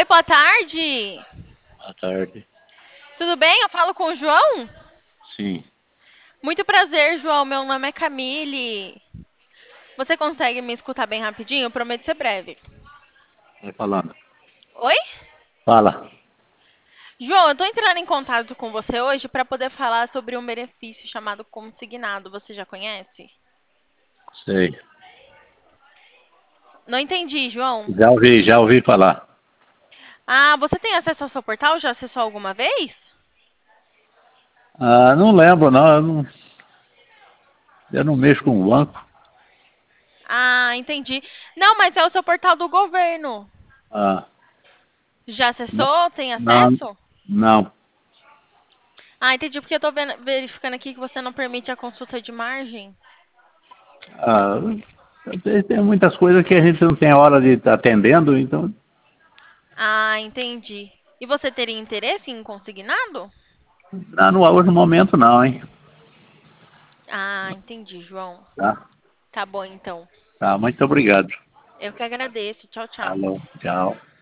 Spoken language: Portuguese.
Oi, boa tarde. Boa tarde. Tudo bem? Eu falo com o João? Sim, Muito prazer, João. Meu nome é Camille. Você consegue me escutar bem rapidinho? Eu prometo ser breve. vai falando. Oi? Fala. João, eu tô entrando em contato com você hoje para poder falar sobre um benefício chamado consignado. Você já conhece? Sei. Não entendi, João. Já ouvi falar. Ah, você tem acesso ao seu portal? Já acessou alguma vez? Ah, não lembro, não. Eu não mexo com o banco. Ah, entendi. Não, mas é o seu portal do governo. Ah, Já não, acessou? Tem não. acesso? não. Ah, entendi, porque eu tô verificando aqui que você não permite a consulta de margem. Ah, tem muitas coisas que a gente não tem hora de estar atendendo, então. Ah, entendi. E você teria interesse em consignado? Ah, no, hoje no momento não, hein? Ah, entendi, João. Tá? Tá bom, então. Tá, muito obrigado. Eu que agradeço. Tchau, tchau. Alô, tchau.